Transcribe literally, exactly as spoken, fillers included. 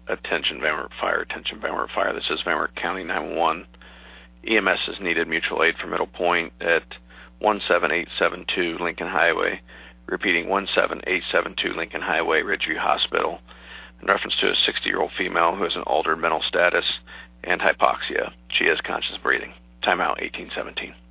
attention, Van Wert Fire, attention, Van Wert Fire. This is Van Wert County nine one one. E M S is needed mutual aid for Middle Point at one seven eight seven two Lincoln Highway. Repeating, one seven eight seven two Lincoln Highway, Ridgeview Hospital, in reference to a sixty-year-old female who has an altered mental status and hypoxia. She has conscious breathing. Timeout eighteen seventeen.